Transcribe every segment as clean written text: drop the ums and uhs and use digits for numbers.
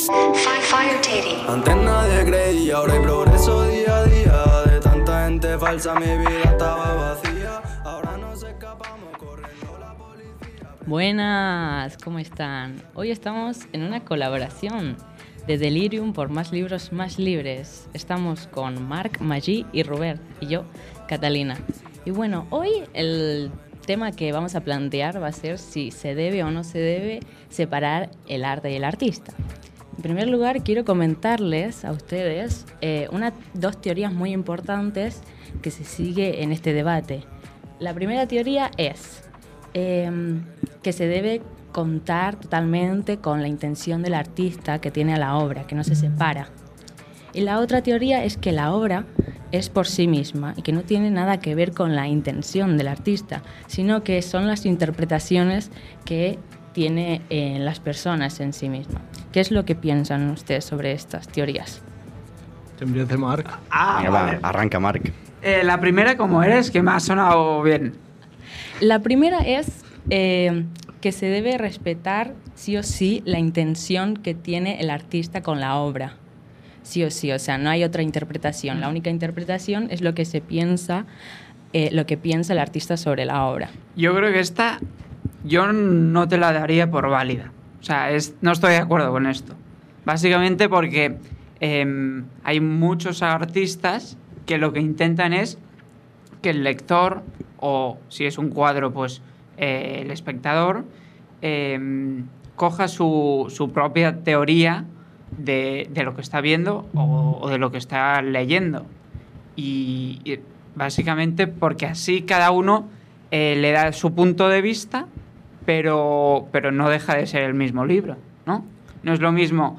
Fire Teddy. Antes nadie creía, ahora hay progreso día a día. De tanta gente falsa mi vida estaba vacía. Ahora nos escapamos corriendo la policía. Buenas, ¿cómo están? Hoy estamos en una colaboración de Delirium por Más Libros Más Libres. Estamos con Marc, Magí y Robert, y yo, Catalina. Y bueno, hoy el tema que vamos a plantear va a ser si se debe o no se debe separar el arte y el artista. En primer lugar, quiero comentarles a ustedes dos teorías muy importantes que se sigue en este debate. La primera teoría es que se debe contar totalmente con la intención del artista que tiene a la obra, que no se separa. Y la otra teoría es que la obra es por sí misma y que no tiene nada que ver con la intención del artista, sino que son las interpretaciones que tiene las personas en sí mismas. ¿Qué es lo que piensan ustedes sobre estas teorías? Que empiece Marc. Venga, Vale. va, arranca Marc. La primera, ¿cómo eres? Que me ha sonado bien. La primera es que se debe respetar sí o sí la intención que tiene el artista con la obra. Sí o sí, o sea, no hay otra interpretación. La única interpretación es lo que se piensa, lo que piensa el artista sobre la obra. Yo creo que esta yo no te la daría por válida. O sea, no estoy de acuerdo con esto. Básicamente porque hay muchos artistas que lo que intentan es que el lector, o si es un cuadro, pues el espectador, coja su propia teoría de lo que está viendo o de lo que está leyendo. Y básicamente porque así cada uno le da su punto de vista, pero no deja de ser el mismo libro, ¿no? No es lo mismo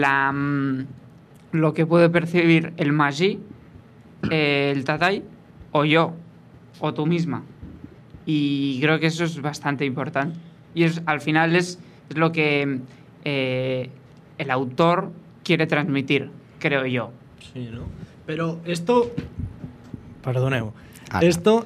lo que puede percibir el Magí, el Tatay, o yo, o tú misma. Y creo que eso es bastante importante. Y al final es lo que el autor quiere transmitir, creo yo. Sí, ¿no? Pero esto... Perdonemos. Ah. Esto,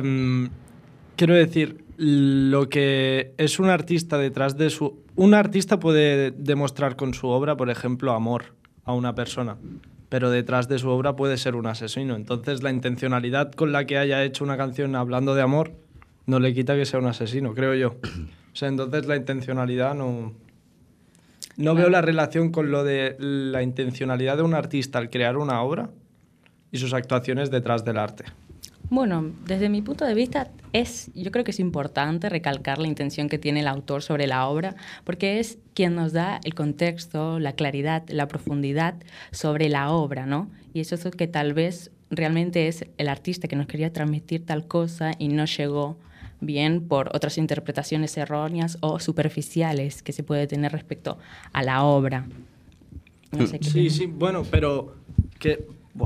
quiero decir, lo que es un artista detrás de su... Un artista puede demostrar con su obra, por ejemplo, amor a una persona, pero detrás de su obra puede ser un asesino. Entonces, la intencionalidad con la que haya hecho una canción hablando de amor no le quita que sea un asesino, creo yo. O sea, entonces la intencionalidad no... No veo la relación con lo de la intencionalidad de un artista al crear una obra y sus actuaciones detrás del arte. Bueno, desde mi punto de vista, yo creo que es importante recalcar la intención que tiene el autor sobre la obra, porque es quien nos da el contexto, la claridad, la profundidad sobre la obra, ¿no? Y eso es lo que tal vez realmente es el artista que nos quería transmitir tal cosa y no llegó bien por otras interpretaciones erróneas o superficiales que se puede tener respecto a la obra. No sé qué Sí, piensas. sí, bueno, pero que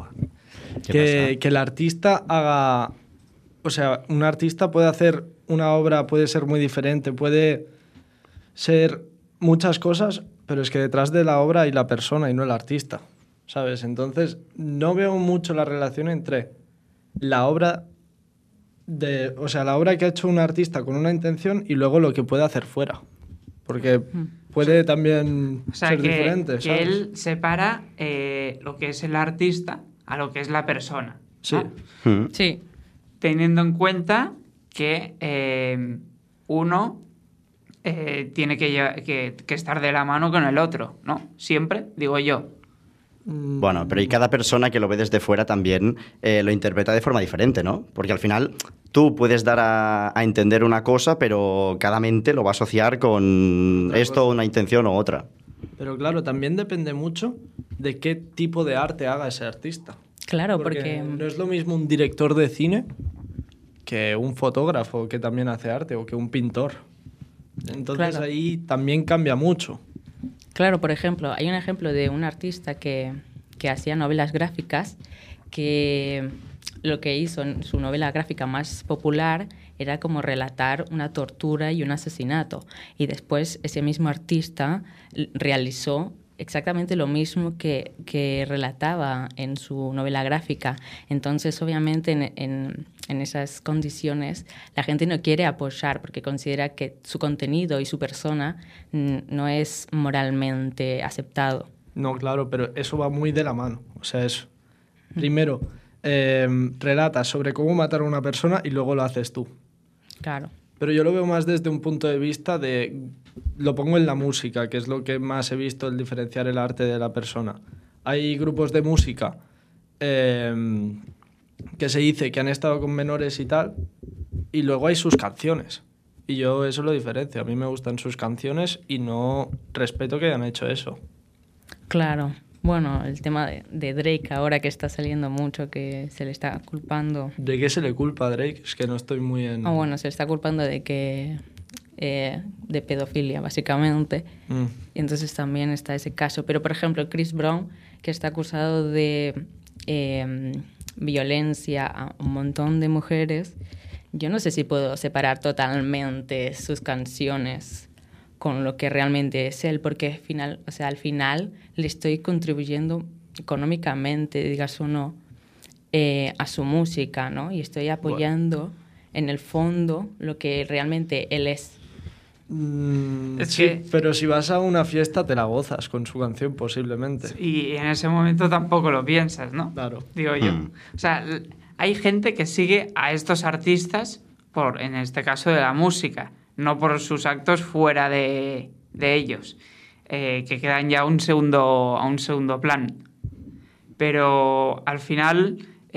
¿Qué el artista haga... O sea, un artista puede hacer una obra, puede ser muy diferente, puede ser muchas cosas, pero es que detrás de la obra hay la persona y no el artista, ¿sabes? Entonces, no veo mucho la relación entre la obra... o sea, la obra que ha hecho un artista con una intención y luego lo que puede hacer fuera. Porque puede también O sea, ser diferente, que ¿sabes? él separa lo que es el artista a lo que es la persona, Sí. ¿no? Sí. Teniendo en cuenta que uno tiene que estar de la mano con el otro, ¿no? Siempre, digo yo. Bueno, pero y cada persona que lo ve desde fuera también lo interpreta de forma diferente, ¿no? Porque al final tú puedes dar a entender una cosa, pero cada mente lo va a asociar con Otra esto, cosa. una intención o otra. Pero claro, también depende mucho de qué tipo de arte haga ese artista. Claro, porque no es lo mismo un director de cine que un fotógrafo que también hace arte o que un pintor. Entonces Claro. ahí también cambia mucho. Claro, por ejemplo, hay un ejemplo de un artista que hacía novelas gráficas que lo que hizo en su novela gráfica más popular era como relatar una tortura y un asesinato. Y después ese mismo artista realizó exactamente lo mismo que relataba en su novela gráfica. Entonces, obviamente, en esas condiciones, la gente no quiere apoyar porque considera que su contenido y su persona no es moralmente aceptado. No, claro, pero eso va muy de la mano. O sea, eso. Primero, relatas sobre cómo matar a una persona y luego lo haces tú. Claro. Pero yo lo veo más desde un punto de vista de... Lo pongo en la música, que es lo que más he visto, el diferenciar el arte de la persona. Hay grupos de música que se dice que han estado con menores y tal, y luego hay sus canciones. Y yo eso lo diferencio. A mí me gustan sus canciones y no respeto que hayan hecho eso. Claro. Bueno, el tema de Drake ahora que está saliendo mucho, que se le está culpando. ¿De qué se le culpa a Drake? Es que no estoy muy en... Bueno, se le está culpando de que... de pedofilia, básicamente. Y entonces también está ese caso. Pero, por ejemplo, Chris Brown, que está acusado de violencia a un montón de mujeres, yo no sé si puedo separar totalmente sus canciones con lo que realmente es él, porque al final le estoy contribuyendo económicamente, digas o no, a su música, ¿no? Y estoy apoyando en el fondo lo que realmente él es. Sí, pero si vas a una fiesta te la gozas con su canción posiblemente. Y en ese momento tampoco lo piensas, ¿no? Claro. Digo yo. O sea, hay gente que sigue a estos artistas en este caso, de la música, no por sus actos fuera de ellos, que quedan ya a un segundo plan. Pero al final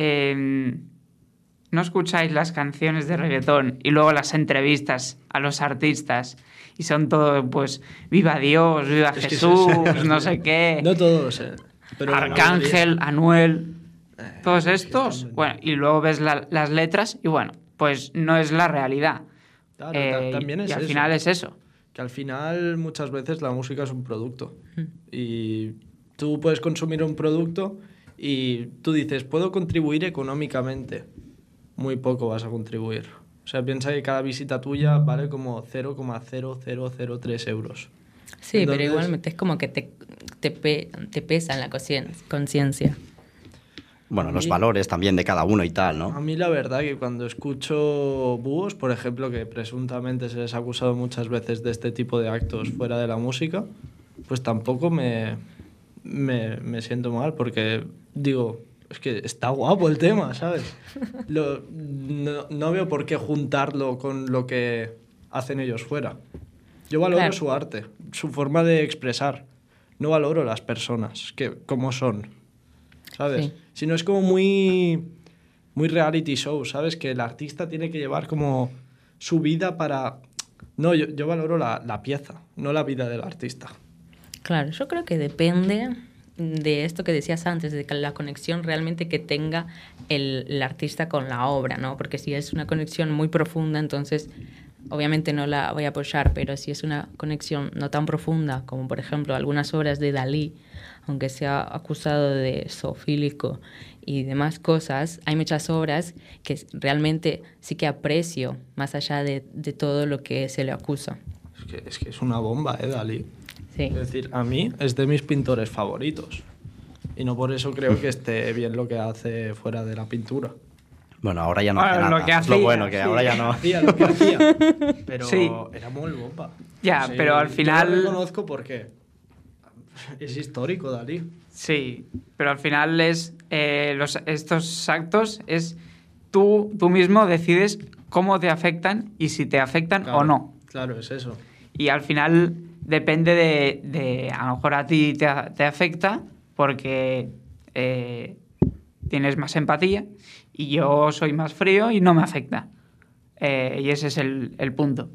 no escucháis las canciones de reggaetón y luego las entrevistas a los artistas y son todo, pues, viva Dios, viva Jesús, no sé qué. No todos, pero Arcángel, Anuel, todos estos. Bueno, y luego ves las letras y bueno, pues no es la realidad. Claro, también es y al eso. final es eso. Que al final muchas veces la música es un producto. Y tú puedes consumir un producto y tú dices, ¿puedo contribuir económicamente? Muy poco vas a contribuir. O sea, piensa que cada visita tuya vale como 0,0003 euros. Sí, Entonces, pero igualmente es como que te pesa en la conciencia. Bueno, los valores también de cada uno y tal, A ¿no? mí la verdad que cuando escucho búhos, por ejemplo, que presuntamente se les ha acusado muchas veces de este tipo de actos fuera de la música, pues tampoco me siento mal porque digo, es que está guapo el tema, ¿sabes? No veo por qué juntarlo con lo que hacen ellos fuera. Yo valoro Claro. su arte, su forma de expresar. No valoro las personas, que como son, ¿sabes? Sí. Si no es como muy reality show, ¿sabes? Que el artista tiene que llevar como su vida para... No, yo valoro la pieza, no la vida del artista. Claro, yo creo que depende de esto que decías antes, de la conexión realmente que tenga el artista con la obra, ¿no? Porque si es una conexión muy profunda, entonces obviamente no la voy a apoyar, pero si es una conexión no tan profunda, como por ejemplo algunas obras de Dalí, aunque sea acusado de zoofílico y demás cosas, hay muchas obras que realmente sí que aprecio, más allá de todo lo que se le acusa. Es que es una bomba, Dalí. Sí. Es decir, a mí es de mis pintores favoritos. Y no por eso creo que esté bien lo que hace fuera de la pintura. Bueno, ahora ya no hace Bueno, nada. lo que Es lo hacía, bueno, que sí. ahora ya no... Hacía lo que hacía. Pero Sí. era muy bomba. Ya, pero al final- Yo lo reconozco porque es histórico, Dalí. Sí, pero al final estos actos es tú mismo decides cómo te afectan y si te afectan Claro, o no. Claro, es eso. Y al final depende de a lo mejor a ti te afecta porque tienes más empatía y yo soy más frío y no me afecta. Y ese es el punto.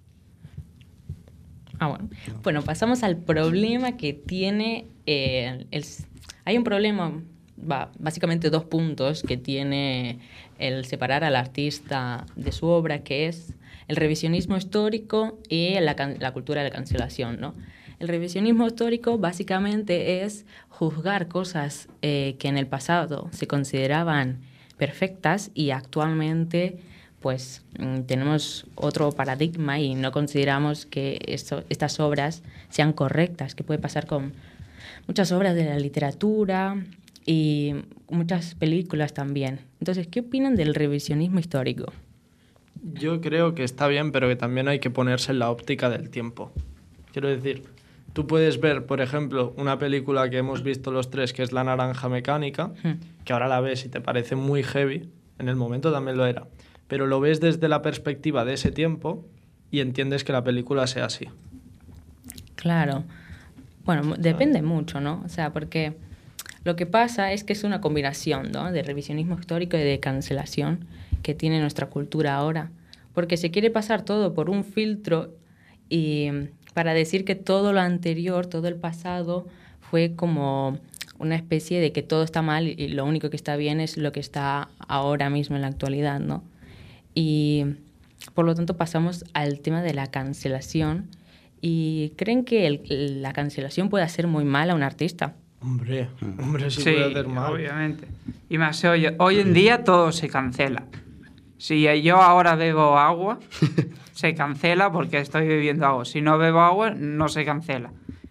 Bueno, pasamos al problema que tiene hay un problema, básicamente dos puntos que tiene el separar al artista de su obra, que es el revisionismo histórico y la cultura de la cancelación, ¿no? El revisionismo histórico básicamente es juzgar cosas que en el pasado se consideraban perfectas y actualmente pues tenemos otro paradigma y no consideramos que estas obras sean correctas. ¿Qué puede pasar con muchas obras de la literatura y muchas películas también. Entonces, ¿qué opinan del revisionismo histórico? Yo creo que está bien, pero que también hay que ponerse en la óptica del tiempo. Quiero decir, tú puedes ver, por ejemplo, una película que hemos visto los tres, que es La Naranja Mecánica, que ahora la ves y te parece muy heavy, en el momento también lo era, pero lo ves desde la perspectiva de ese tiempo y entiendes que la película sea así. Claro. Bueno, depende mucho, ¿no? O sea, porque lo que pasa es que es una combinación, ¿no?, de revisionismo histórico y de cancelación que tiene nuestra cultura ahora, porque se quiere pasar todo por un filtro y para decir que todo lo anterior, todo el pasado, fue como una especie de que todo está mal y lo único que está bien es lo que está ahora mismo en la actualidad, ¿no? Y por lo tanto pasamos al tema de la cancelación. ¿Y creen que la cancelación puede hacer muy mal a un artista? Hombre, sí, Sí, puede hacer mal. obviamente. Y más, hoy en día todo se cancela. Si yo ahora bebo agua, se cancela porque estoy bebiendo agua. Si no bebo agua, no se cancela.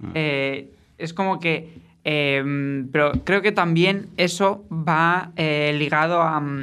Es como que... pero creo que también eso va ligado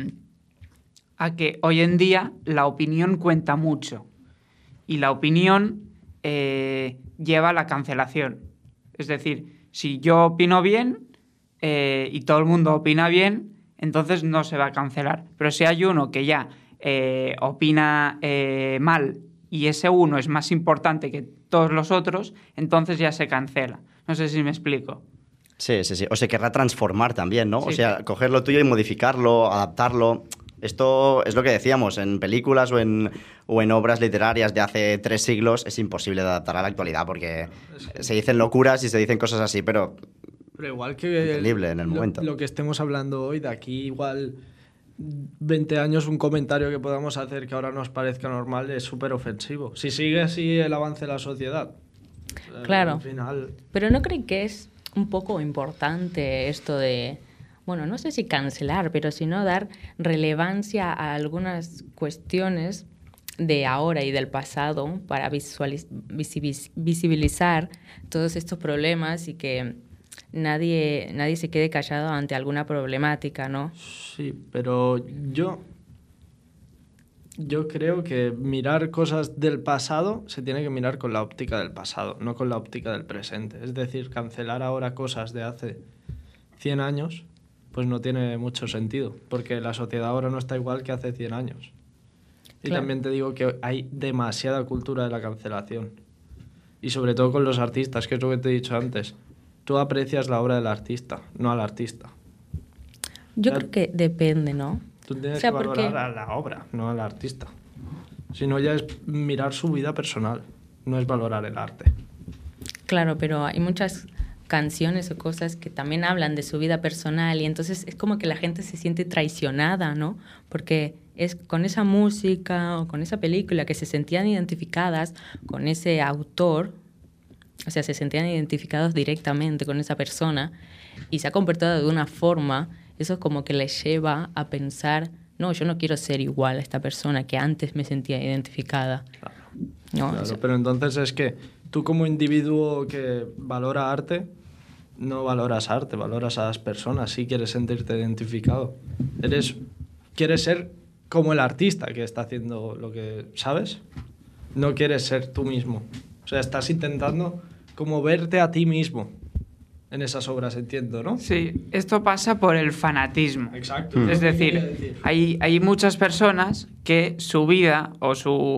a que hoy en día la opinión cuenta mucho. Y la opinión lleva a la cancelación. Es decir, si yo opino bien y todo el mundo opina bien, entonces no se va a cancelar. Pero si hay uno que ya opina mal y ese uno es más importante que todos los otros, entonces ya se cancela. No sé si me explico. Sí. O se querrá transformar también, ¿no? Sí. O sea, coger lo tuyo y modificarlo, adaptarlo. Esto es lo que decíamos, en películas o en obras literarias de hace 3 siglos es imposible de adaptar a la actualidad porque se dicen locuras y se dicen cosas así, pero igual que entendible en el momento. Lo que estemos hablando hoy, de aquí igual 20 años, un comentario que podamos hacer que ahora nos parezca normal es súper ofensivo. Si sigue así el avance de la sociedad, Claro. al final... Pero ¿no creen que es un poco importante esto de, bueno, no sé si cancelar, pero sino dar relevancia a algunas cuestiones de ahora y del pasado para visibilizar todos estos problemas y que nadie se quede callado ante alguna problemática, ¿no? Sí, pero yo creo que mirar cosas del pasado se tiene que mirar con la óptica del pasado, no con la óptica del presente. Es decir, cancelar ahora cosas de hace 100 años, pues no tiene mucho sentido, porque la sociedad ahora no está igual que hace 100 años. Y Claro. también te digo que hay demasiada cultura de la cancelación. Y sobre todo con los artistas, que es lo que te he dicho antes. Tú aprecias la obra del artista, no al artista. Yo Claro. creo que depende, ¿no? Tú tienes O sea, que porque- valorar a la obra, no al artista. Si no, ya es mirar su vida personal, no es valorar el arte. Claro, pero hay muchas canciones o cosas que también hablan de su vida personal y entonces es como que la gente se siente traicionada, ¿no? Porque es con esa música o con esa película que se sentían identificadas con ese autor, o sea, se sentían identificados directamente con esa persona y se ha comportado de una forma, eso como que les lleva a pensar, no, yo no quiero ser igual a esta persona que antes me sentía identificada. ¿No? Claro, O sea, pero entonces es que tú como individuo que valora arte, no valoras arte, valoras a las personas, sí quieres sentirte identificado. Quieres ser como el artista que está haciendo lo que, ¿sabes? No quieres ser tú mismo. O sea, estás intentando como verte a ti mismo en esas obras, entiendo, ¿no? Sí, esto pasa por el fanatismo. Exacto. Es ¿Qué quería decir, hay muchas personas que su vida o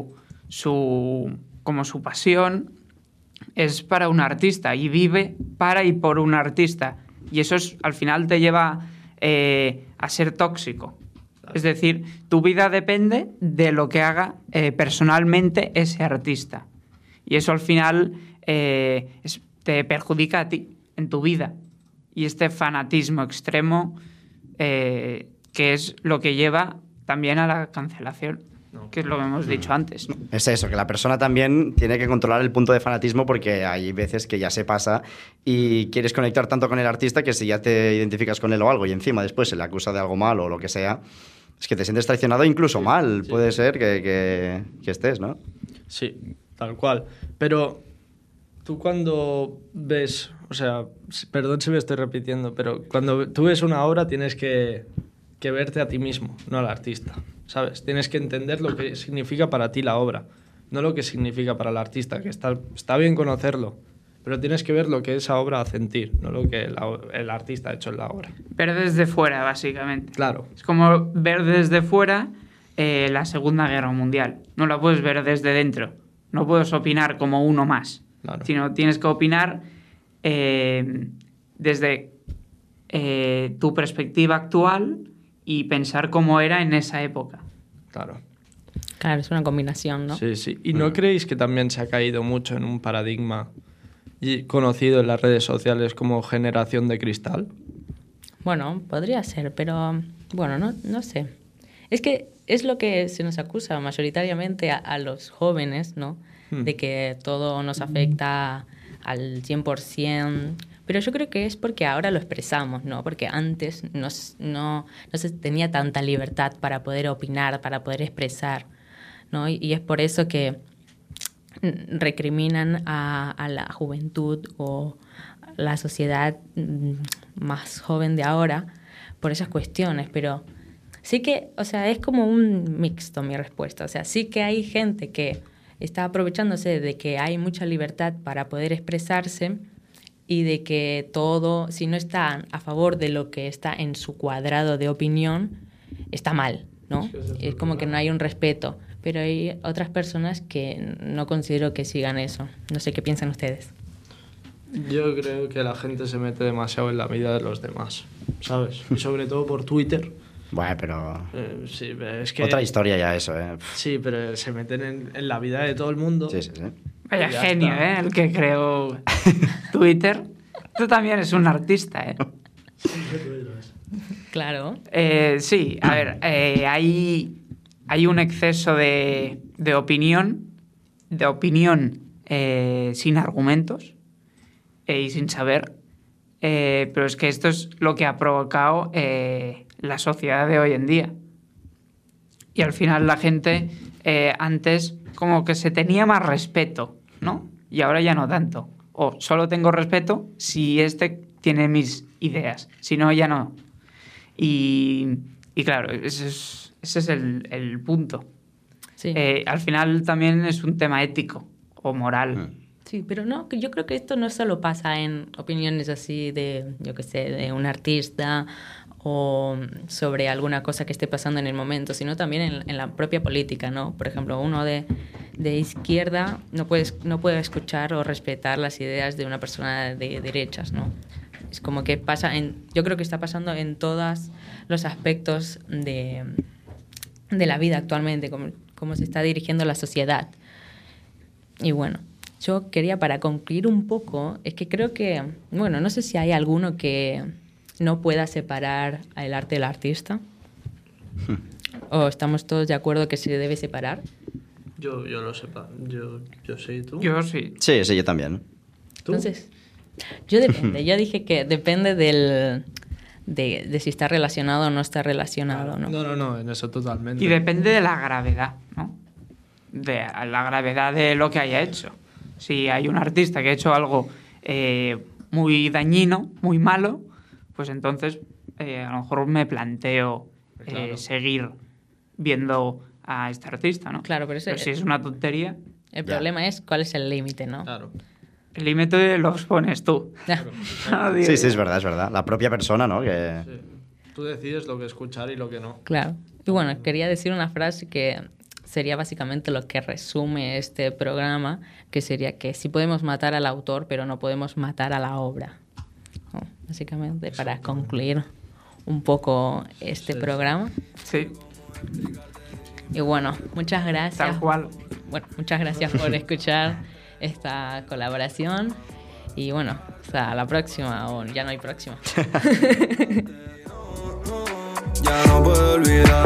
como su pasión es para un artista y vive para y por un artista. Y eso al final te lleva a ser tóxico. Es decir, tu vida depende de lo que haga personalmente ese artista. Y eso al final te perjudica a ti en tu vida. Y este fanatismo extremo que es lo que lleva también a la cancelación, que es lo que hemos dicho antes. Es eso, que la persona también tiene que controlar el punto de fanatismo porque hay veces que ya se pasa y quieres conectar tanto con el artista que si ya te identificas con él o algo y encima después se le acusa de algo malo o lo que sea, es que te sientes traicionado incluso mal. sí. Puede ser que estés, ¿no? Sí, tal cual. Pero Tú cuando ves, o sea, perdón si me estoy repitiendo, pero cuando tú ves una obra tienes que verte a ti mismo, no al artista, ¿sabes? Tienes que entender lo que significa para ti la obra, no lo que significa para el artista, que está bien conocerlo, pero tienes que ver lo que esa obra hace en ti, no lo que el artista ha hecho en la obra. Ver desde fuera, básicamente. Claro. Es como ver desde fuera la Segunda Guerra Mundial. No la puedes ver desde dentro. No puedes opinar como uno más. Claro. Sino tienes que opinar desde tu perspectiva actual y pensar cómo era en esa época. Claro. Claro, es una combinación, ¿no? Sí, sí. ¿Y no creéis que también se ha caído mucho en un paradigma conocido en las redes sociales como generación de cristal? Bueno, podría ser, pero bueno, no sé. Es que es lo que se nos acusa mayoritariamente a los jóvenes, ¿no? De que todo nos afecta al 100%. Pero yo creo que es porque ahora lo expresamos, ¿no? Porque antes no se tenía tanta libertad para poder opinar, para poder expresar, ¿no? Y es por eso que recriminan a la juventud o la sociedad más joven de ahora por esas cuestiones, pero sí que, o sea, es como un mixto mi respuesta. O sea, sí que hay gente que está aprovechándose de que hay mucha libertad para poder expresarse y de que todo, si no está a favor de lo que está en su cuadrado de opinión, está mal, ¿no? Es como que no hay un respeto. Pero hay otras personas que no considero que sigan eso. No sé qué piensan ustedes. Yo creo que la gente se mete demasiado en la vida de los demás, ¿sabes? Y sobre todo por Twitter. Bueno, pero... sí, es que... Otra historia ya eso, ¿eh? Sí, pero se meten en la vida de todo el mundo. Sí, sí, sí. Vaya Ya genio, está. ¿eh? El que creó Twitter. Tú también eres un artista, ¿eh? Claro. Sí, a ver, hay un exceso de opinión sin argumentos y sin saber, pero es que esto es lo que ha provocado la sociedad de hoy en día. Y al final la gente antes como que se tenía más respeto, ¿no? Y ahora ya no tanto. O solo tengo respeto si este tiene mis ideas, si no, ya no. Y claro, ese es el punto. Sí. Al final también es un tema ético o moral. Sí, pero no, yo creo que esto no solo pasa en opiniones así de, yo qué sé, de un artista o sobre alguna cosa que esté pasando en el momento, sino también en la propia política, ¿no? Por ejemplo, uno de izquierda no puede escuchar o respetar las ideas de una persona de derechas, ¿no? Es como que yo creo que está pasando en todos los aspectos de la vida actualmente, cómo se está dirigiendo la sociedad. Y bueno, yo quería, para concluir un poco, es que creo que, bueno, no sé si hay alguno que no pueda separar el arte del artista. ¿O estamos todos de acuerdo que se debe separar? Yo lo sepa. Yo sí, ¿tú? Yo sí. Sí, yo también. ¿Tú? Entonces, yo depende. Yo dije que depende de si está relacionado o no está relacionado, ¿no? No, en eso totalmente. Y depende de la gravedad, ¿no? De la gravedad de lo que haya hecho. Si hay un artista que ha hecho algo muy dañino, muy malo, pues entonces a lo mejor me planteo Claro. seguir viendo a este artista, ¿no? Claro, pero si es una tontería, el problema es cuál es el límite, ¿no? Claro. el límite los pones tú. Ya. Nadie- Sí, es verdad. La propia persona, ¿no? Que... Sí. Tú decides lo que escuchar y lo que no. Claro. Y bueno, quería decir una frase que sería básicamente lo que resume este programa, que sería que sí podemos matar al autor, pero no podemos matar a la obra. ¿No? Básicamente, para concluir un poco este programa. Sí, Y bueno, muchas gracias. tal cual. Bueno, muchas gracias por escuchar esta colaboración. Y bueno, hasta la próxima, o ya no hay próxima. Ya no puedo olvidar